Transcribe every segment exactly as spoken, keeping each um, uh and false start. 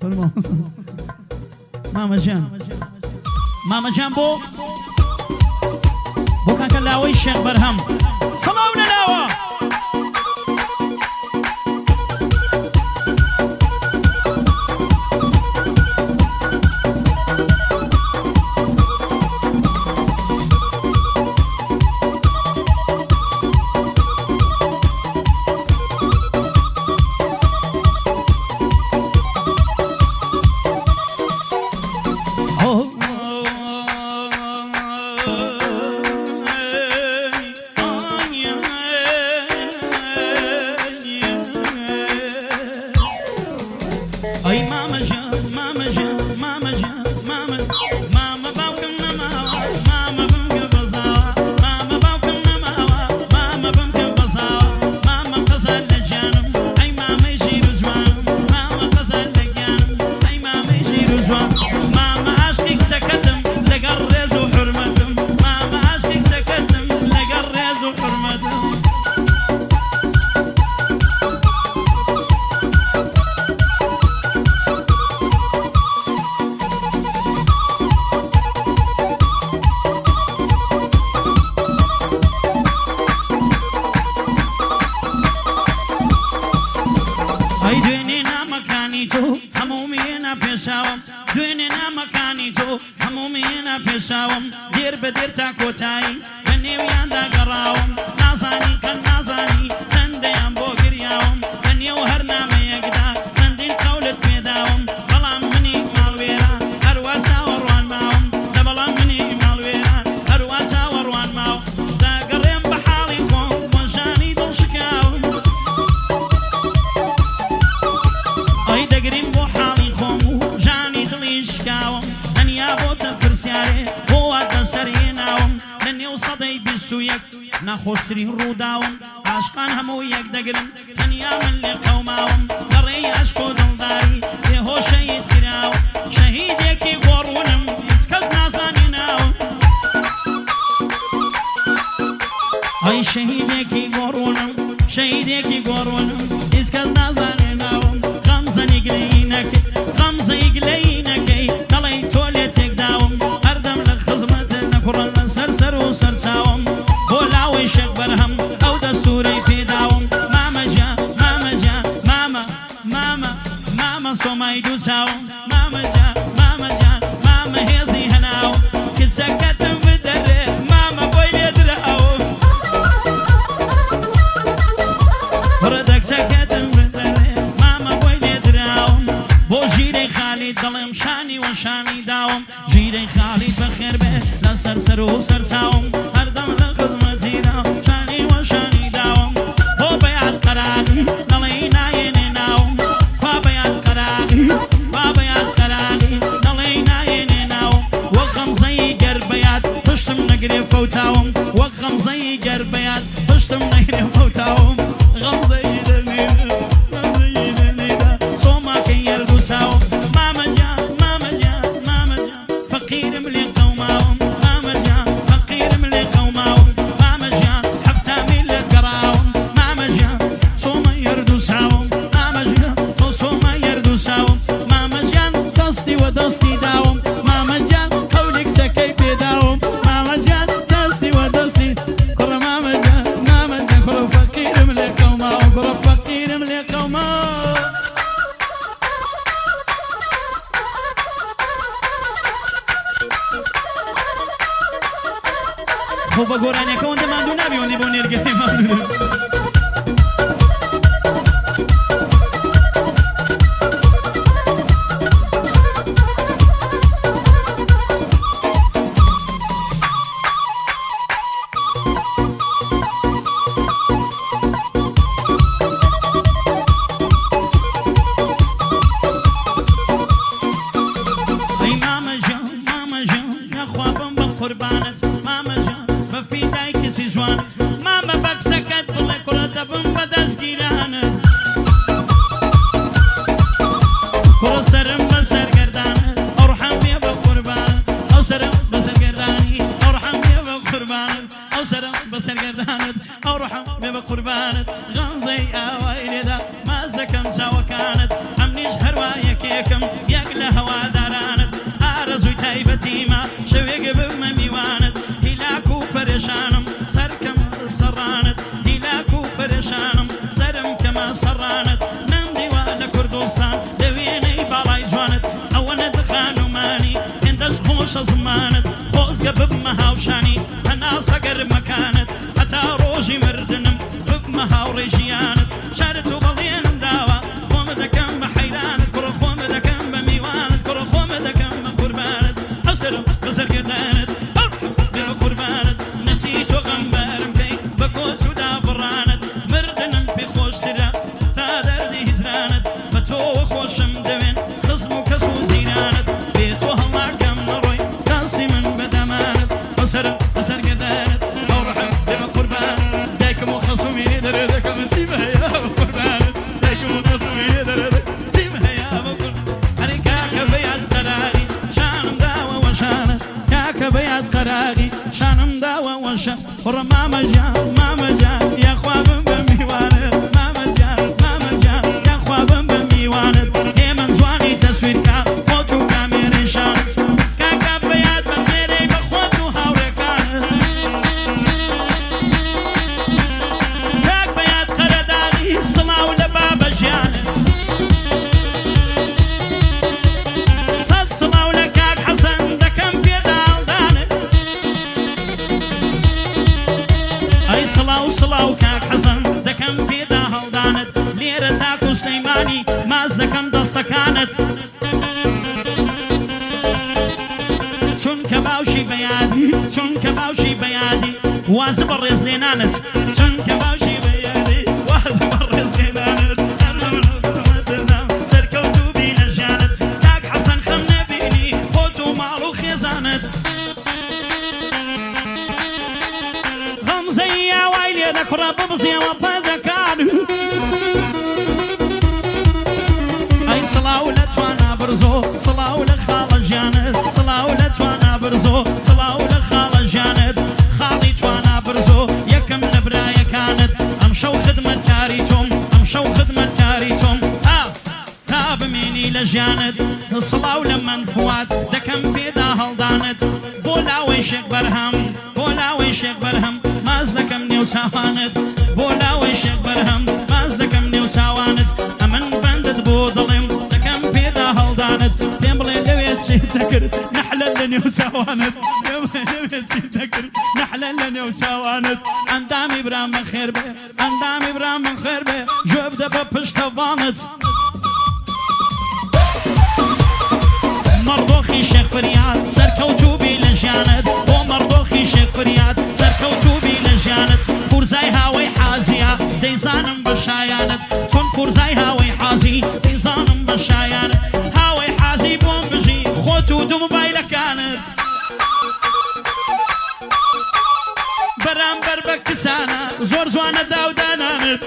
ماما جان ماما جان بو بو كان كلاوي الشيخ برهم صلاونا لاوا نخوشترين روداوم عشقان همو يك دقرم تنيا من لقوماوم قري عشقو دلداري يهو شهيد كراو شهيد يكي غورونم اسكز نازاني ناوم اي شهيد يكي غورونم شهيد يكي غورونم اسكز نازاني ناوم غمزة نقلينك غمزة يقلينك طلي توليتك داوم اردم لخزمتنا كرنا سرسر وسرساوم بولاوي شيخ برهم او دستوري في داوم ماما جا ماما جا ماما ماما ماما صوما يدوساوم ماما جا ماما جا ماما هيزي هناو كل سكتم في الدرة ماما بويلي درعو بردك سكتم في الدرة ماما بويلي درعو بو جيري خالي ظلم شاني وشاني داوم جيري خالي بخير به لسرسر وسرساوم اردم لخدمتي داوم شاني وشاني داوم هو بيات قراغي نلينا ينيناوم هو بيات قراغي هو بيات قراغي نلينا ينيناوم وغم زي قربيات تشتم نقري فوتاوم وغم زي قربيات تشتم نقري فوتاوم غم زي دنينا غم زي دنينا صوما كي يلبساوم ماما جا ماما جا ماما جا فقير ملي قوماوم ماما جا فقير ملي قوماوم ماما جا حتى ملي قراوم ماما جا صوما يردو ساوم ماما جا صوما يردو ساوم ماما جا دستي ودستي داوم ماما جا قولك سكي بيداوم ماما جا دستي ودستي كل ماما جا ماما جا كل فقير ملي قوماوم كل فقير ملي قوماوم خب گورانه که اونده مندو نبی اونده با نرگه مندو ای ماما جان ماما جان نخوابم با قربانت ماما جان بفیدای کسی جوان ماما بکسکت بله کراتبم بدستگیرانت کرا سرم بسرگردانت اور حمی با قربانت او سرم بسرگردانی اور حمی با قربانت او سرم بسرگردانت اور حمی با قربانت غمزه آوائل دا ما زکم سوا كانت همنیش هروايا كيكم خوش زمانت خوزگە ببمە هاوشانی هەنا سەگەر مەکانت هەتا ڕۆژی مردنم ببمە هاوڕێژیانت شارت و بەڵێنم داوە خۆمە دەکەم بە حەیرانت کوڕە خۆمە دەکەم بە میوانت کوڕە خۆمە دەکەم بە قوربانت ئەوسرم بەزەرگردانت بێ بە قوربانت نەچی تۆ غەمبارم کەی بە کۆس و دابڕانت مردنم پێ خۆشترە تا دەردی هیزرانت بە تۆوە خۆشم دەوێن خزم و کەس و زیرانت بێ تۆ هەڵناکەم نەڕۆی داسی من بەدەمانت ئەوسرم بەسەرگردانت ئەو ڕەحم بێ بە قوربانت دایکم و خەسومی دەرێ دەکەم سیمە هەیە بە قوربانت دایکم و خەسومی دەرێ سیمە هەیە بە قوربانت هەنی کاکە بەیاد قەراغی شانم داوە وەشانت کاکە بەیاد قەراغی شانم داوە وەشە کوڕە مامە جان مامە جان یاخوا بم بە میوانت مامە جان مامە جان یاخوا بم بە میوانت هێمن جوانی تەسویرکە خۆت و کامێرەشانت کاکە بەیاد بە خێرەی بە خۆت و هاوڕێکانت کاک بەیاد قەرەداغی سڵاو لە بابە ژیانت سەد سڵاو لە کاک حەسەن دەکەم پێدا هەڵدانت ئەی سڵاو سڵاو کاک حەسەن دەکەم پێدا هەڵدانت لێرە تاکو سلەیمانی ماز دەکەم دەستەکانت چونکە باوشی بەیادی چونکە باوشی بەیادی وازە بە ڕێزلێنانت چونکە باوشی بەیادی وازە بە ڕێزلێنانت سەرکەوتوبی لە ژیانت کاک حەسەن خەم نەبینی خۆت و ماڵ و خێزانت غەمزەی یاوای لێ دەکوڕە ببزیەوە پەنجەکان ئەی سڵاو لە توانا برزۆ سڵاو لە خاڵە ژیانت سڵاو لە توانا برزۆ سڵاو لە خاڵە ژیانت خاڵی توانا برزۆ یەکەم لە برایەکانت ئەم شەو خدمەتکاری تۆم ئەم شەو خدمەتکاری تۆم تا تا بمێنی لە ژیانت سڵاو لە منفوات دەکەم پێدا هەڵدانت بۆ لاوەی شێخ بەرهەم بۆ لاوەی شێخ بەرهەم ماز دەکەم نێو چاوانت بۆ لاوەی شێخ بەرهەم ماز دەکەم نێو چاوانت ئەمن بەندت بۆ دڵێم دەکەم پێدا هەڵدانت پێم بڵێ لەوێت چیت دەکرد نەحلە لە نێو چاوانت پێم بڵێ لەوێت چیت دەکرد نەحلە لە نێو چاوانت ئەندامی برام بەخێر بێ ئەندامی برام بەخێر بێ ژۆ بدە بە پشتەوانت مەڕدۆخی شێخ فریاد سەرکەوتوبی لە ژیانت بۆ مەڕدۆخی شێخ فریاد سەرکەوتوبی لە ژیانت پورزای هاوەی حازیە دەیزانم بە شایانت چۆن پورزای هاوەی حازی دەیزانم بە شایانت هاوەی حازی بۆم بژی خۆت و دوو مۆبایلەکانت بەرامبەر بە کسانە زۆر جوانە داودانانت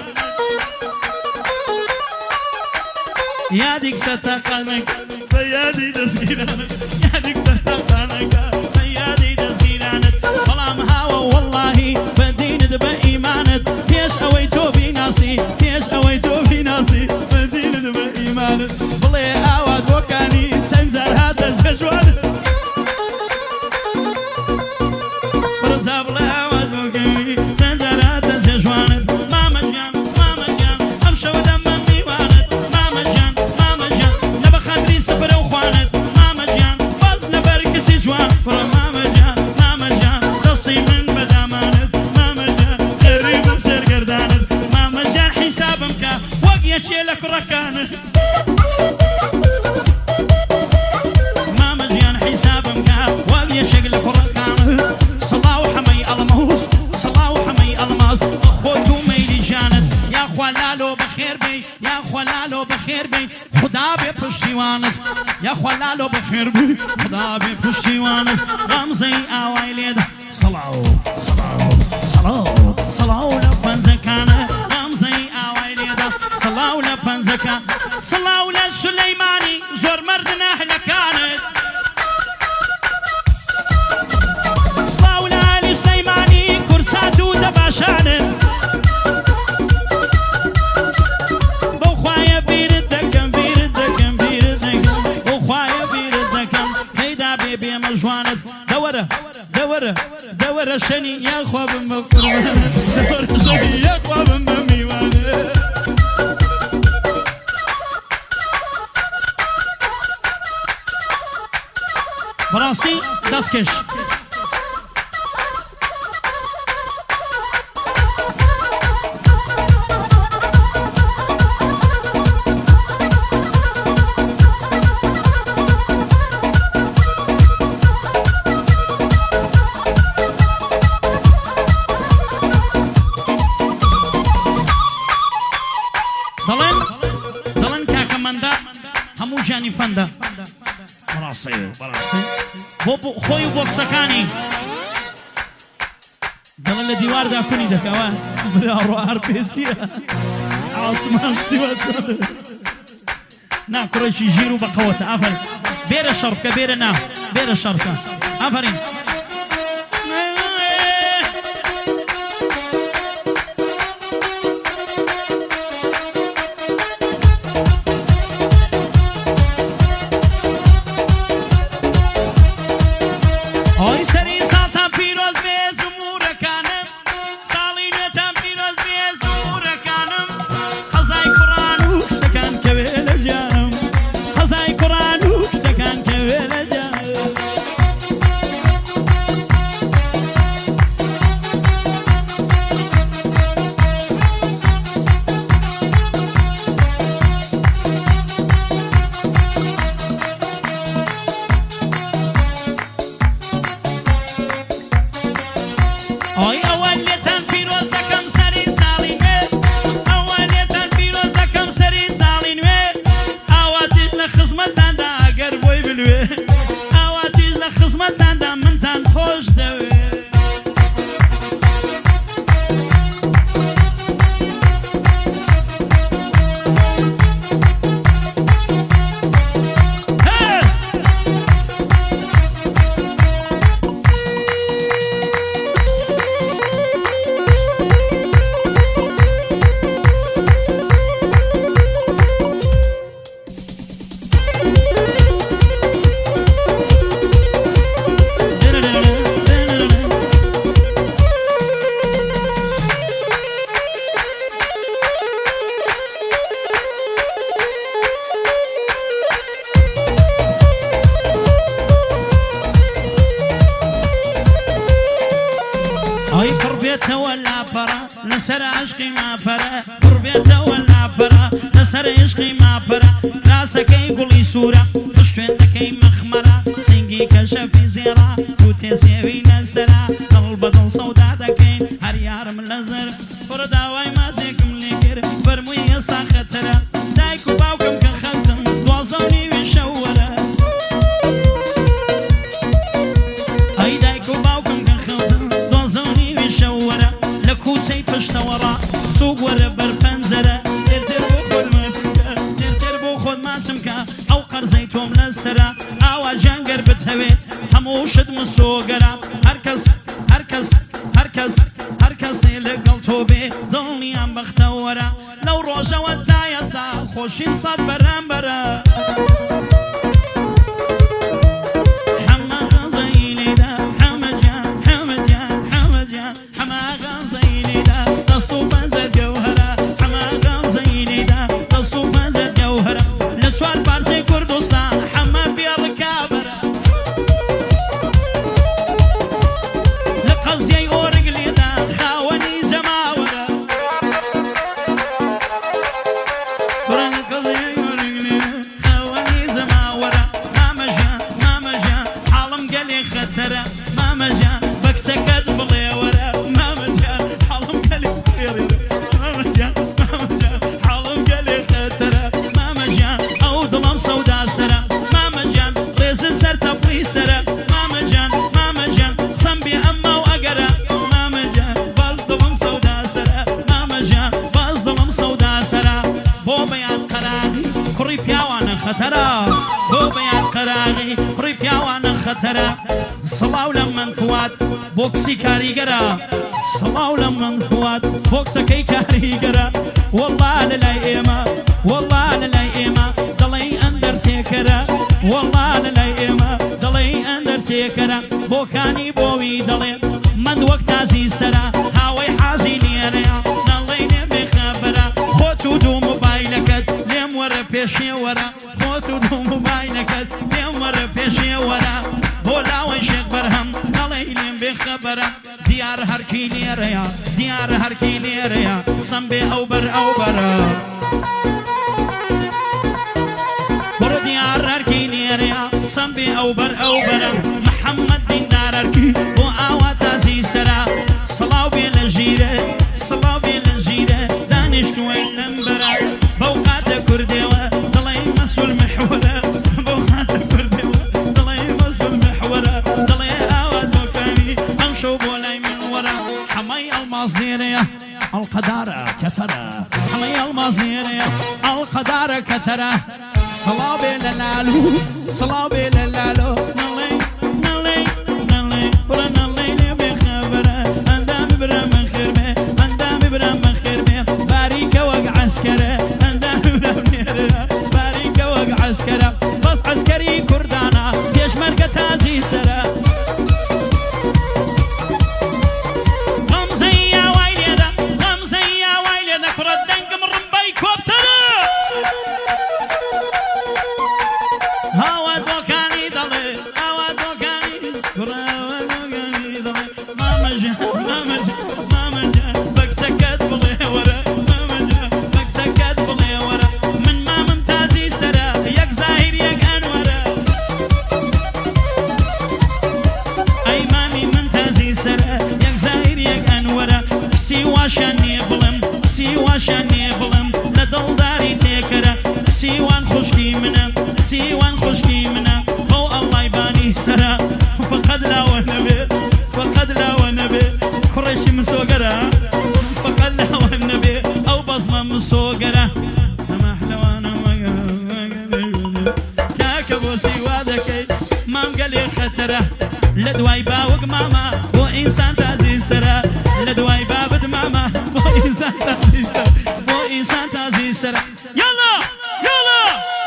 یادی سەتەقانەکە بە یادی دەستگیرانت یادی سەتەقانەکە بە یادی دەستگیرانت بەڵام هاوە وەڵڵاهی بە دینت بە ئیمانت پێش ئەوەی تۆ بیناسی پێش ئەوەی تۆ بیناسی بە دینت بە ئیمانت بڵێ ئاوا دۆکانی چەند جار هاتە جەژوانت بڕزا بڵێ ئاوا دۆکانی چەند جار هاتە جەژوانت مامە گیان مامە گیان ئەم شەوە دەمە میوانت مامە گیان مامە گیان نەبە خەندری سەفرە و خوانت مامە گیان باز لەبەر کەسی جوان بڕە مامە گیان مامە گیان دەستی من بەدامانت مامە گیان خێری بە سەرگەردانت مامە گیان حیسابم کە وەک یەکێ لە کوڕەکانت مامە گیان حیسابم کە وەک یەکێک لە کوڕەکانت سڵاو حەمەی ئەڵمەوس سڵاو حەمەی ئەڵماس خۆت و مەیلی ژانت یاخوا لالۆ بەخێر بێ یاخوا لالۆ بەخێر بێ خدا بێ پشتیوانت یاخوا لالۆ بەخێر بێ خدا بێ پشتیوانت غەمزەی ئاوای لێدا سڵاو سڵاو سڵاو سڵاو لە پەنجەکانە غەمزەی ئاوای لێدا سڵاو لە پەنجەکان سڵاو لە سولەیمانی زۆر مەردنە هەلەکانت سڵاو لە عەلی سولەیمانی کورسات و دەباشانت بەو خوایە بیرت دەکەم بیرت دەکەم بیرت دەکەم بەو خوایە بیرت دەکەم پەیدا بێ بێمە ژوانت دەوەرە دەوەرە دەوەرە شەنی یاخوا بم بە قوربانت دەوەرە شەنی یاخوا بم بە میوانت بەڕاستی دەستکەش فەندە بەڕاستی بەڕاستی بۆ خۆی و بۆکسەکانی دەڵێن لە دیواردا کونی دەکەوە براڕۆ هەر پێچیە ئاسمان شتیوە نا کوڕێکی ژیر و بەقەوەتە ئافەرین بێرە شەڕکە بێرە نا بێرە شەڕکە ئافەرین لسر عشقي ما فرا قربيته ولا فرا لسر عشقي ما فرا راسك يقولي سورة تشتوين دكي مخمرة سنجي كشفي زيرا توتي سيوي نسرا قلب صودا دكين هريار من لزر فردا واي ما زيكم لكر فرموي يستا خطرة دايكو باوكم كخلتم دوازوني وشورة اي دايكو باوكم كخلتم دوازوني وشورة لكوتي پشتورا سوق ورا برپنزره تر تر بخود ماسمکا تر تر بخود ماسمکا او قرزيتهم للسرا او جنگر بتهوي هموشت مسوقرا هركز هركز هركز هركز لقل توبي ظلني عم بختورا لو روجا ودايا سا خوشين صاد برام برا صلاو لمن فوات بوكسي كاريجرا صلاو لمن فوات بوكسكي كاريجرا والله للايما والله للايما ضلي اندرتيكرا والله للايما ضلي اندرتيكرا بوكاني بوي ضلي من وقت عزيز سرا هاوي حازيني انا نليني بخبرا خوتو دو موبايلكت لم ورا بيشي ورا وەرە خۆت و دڵ موبایلەکەت پێم وەرە پێشێ وەرە بۆ لاوەی شێخ بەرهەم دەڵێ لێم بێخەبەرە دیار هەرکی لێرەیە دیار هەرکی لێرەیە قسەم بێ ئەو بەر ئەو بەرە بڕۆ دیار هەرکی لێرەیە قسەم بێ ئەو بەر ئەو بەرە محەممەد دیندار هەرکی بۆ ئاوا تازی سەرا سڵاو بێ لە ژیرە سڵاو بێ لە ژیرە دانیشتووەی لەم بەرە بەو قاتە کوردێوە دڵێ مەسوول محوەرە بەو قاتە کوردێوە دڵێ مەسوول محوەرە دڵێ ئاوا دۆکانی ئەم شەو بۆ لای من وەرە حەمەی ئەڵماس لێرەیە ئەڵقەدارە کەتەرە حەمەی ئەڵماس لێرەیە ئەڵقەدارە کەتەرە سڵاو بێ لە لالو سڵاو بێ لە لالۆ نەڵێ نەڵێ نەڵێ وەرە نەڵێ لێ بێخەبەرە ئەندام ببرە من خێر بێ ئەندام ببرە من خێر بێ باریکە وەک عەسکەرە ئەندام ببرە نێرە باریکە وەک عەسکەرە بەس عەسکەری کوردانە پێشمەرگە تازی سەرە غەمزەی یاوای لێدە غەمزەی یاوای لێدە کوڕە دەنگم ڕمبەی کۆبتەرە هاوا دۆکانی دەڵێ هاوا دۆکانی کوڕە هاوا دۆکانی دەڵێ مامەژە مامەژە مامەژە بەکسەکەت بڵێ وەرە مامەژە بەکسەکەت بڵێ وەرە من مامم تازی سەرە یەک زاهیر یەک ئەنوەرە ئەی مامی من تازی سەرە یەک زاهیر یەک ئەنوەرە کسی واشە نییە بڵم کسی واشە نییە بڵم لە دڵداری تێکەرە کسی وان خوشکی منە کسی وان خوشکی منە بەو ئەڵڵای بانی سەرە فەقەت لاوە نەبێ فەقەت لاوە نەبێ کوڕێکی مسۆگەرە فەقەت لاوە نەبێ ئەو بەزمە مسۆگەرە نەماحلەوانە کاکە بۆ سیوا دەکەی مام گەلێ خەتەرە لە دوای باوەک ماما بۆ ئینسان تازی سەرە لە دوای بابت ماما بۆ ئینسان تازی سەرە بۆ ئینسان تازی سەرە یاڵا یاڵا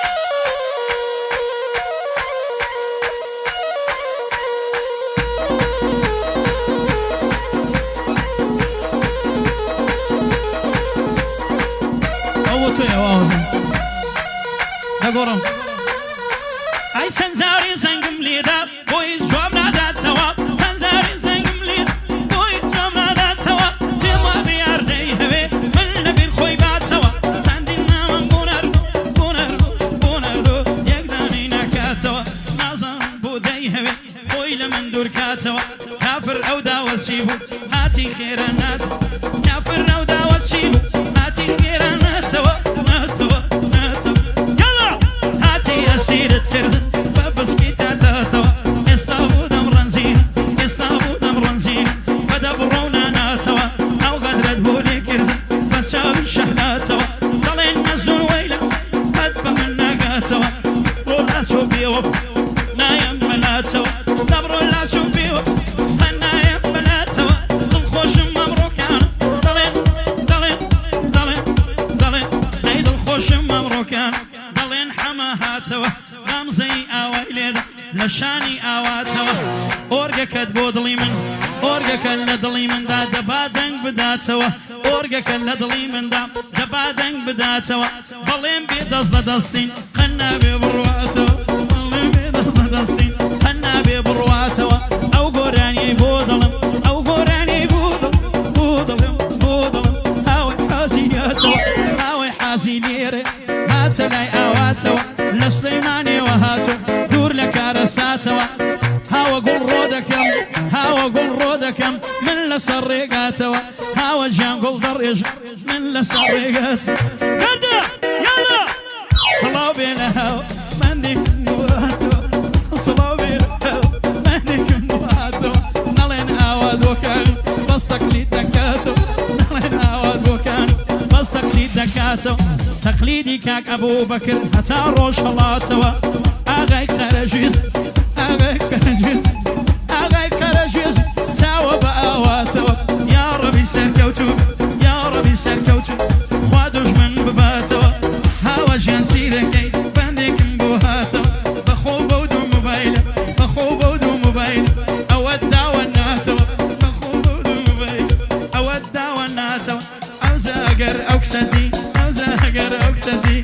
دەگۆڕم ئەی چەندجاری زەنگم لێدا بۆی جواب ناداتەوە چەندجاری زەنگم لێدا بۆی جواب ناداتەوە پێم وا بێیاردەی هەوێ من لەبیر خۆی باتەوە چەندین نامم بۆ نەردوو بۆ نەردوو بۆ نەردوو یەک دانەی ناکاتەوە نازانم بۆ دەی هەوێ خۆی لە من دوور کاتەوە کافر ئەو داوەچی بوو هاتی خێرە نات کافر ئەو داوەچی بوو هاتی خێرە ناتەوە ناتەوە ناتەوە سیرت کردن بە بسکی تاتەوە ئێستا بوودەم ڕەنزین ئێستا بوودەم ڕەنزین بەدە بڕۆونە ناتەوە ئەو غەدرەت بۆ لێ کردن بە چاوی شەحناتەوە دەڵێن مەزنون وەیلە بەد بە من ناگاتەوە ڕۆ لاچۆ بێوە نایم بەلاتەوە دەبڕۆ لاچۆ بێوە من نایم بەلاتەوە دڵخۆشم ئەمڕۆکانە دەڵێن دەڵێن دەڵێن دەڵێن ئەی دڵخۆشم ئەمڕۆکانە دەڵێن حەمە هاتەوە غەمزەی ئاوای لێدا لە شانی ئاواتەوە ئۆرگەکەت بۆ دڵی من ئۆرگەکە لە دڵی مندا دەبا دەنگ بداتەوە ئۆرگەکە لە دڵی مندا دەبا دەنگ بداتەوە بەڵێم بێ دەست لە دەستین قەن نابێ بڕواتەوە بەڵێم بێ دەست لە دەستین قەن نابێ بڕواتەوە ئەو گۆرانیەی بۆ دڵم ئەو گۆرانیەی بۆ دڵم بۆ دڵم بۆ دڵم هاوای حازی لێتەوە هاوای حازی لێرە هاتە لای ئاواتەوە لە سلەیمانێوە هاتۆ دوور لە کارە ساتەوە هاوە گوڵ ڕۆ دەکەم هاوە گوڵ ڕۆ دەکەم من لەسەر ڕێگاتەوە هاوە گیان گوڵ دەڕێژ من لەسەر ڕێگاتەوە کەردە یاڵا سڵاو بێ لە هاوە مندێکم بواتەوە سڵاو بێ لە هاوە مندێکم بواتەوە نەڵێن ئاوا دۆکانی بەس تەقلید دەکاتەوە نەڵێن ئاوا دۆکانی بەس تەقلید دەکاتەوە تەقلیدی کاک ئەبوو بەکر هەتا ڕۆژ هەڵاتەوە ئاغای قەرەژویز ئاغای قەرەژویز ئاغای قەرەژویز چاوە بە ئاواتەوە یا ڕەبی سەرکەوتوو یا ڕەبی سەرکەوتوو خوا دوژمن بباتەوە هاوە ژیان چیرەکەی بەندێکم بۆ هاتەوە بەخۆ بەو دوو موبایلە بەخۆ بەو دوو موبایلە ئەوەت داوە ناتەوە بەخۆ بەو دوو موبایلە ئەوەت داوە ناتەوە ئەو زاگەر ئەو کسەتی ئەو زاگەر ئەو کسەتی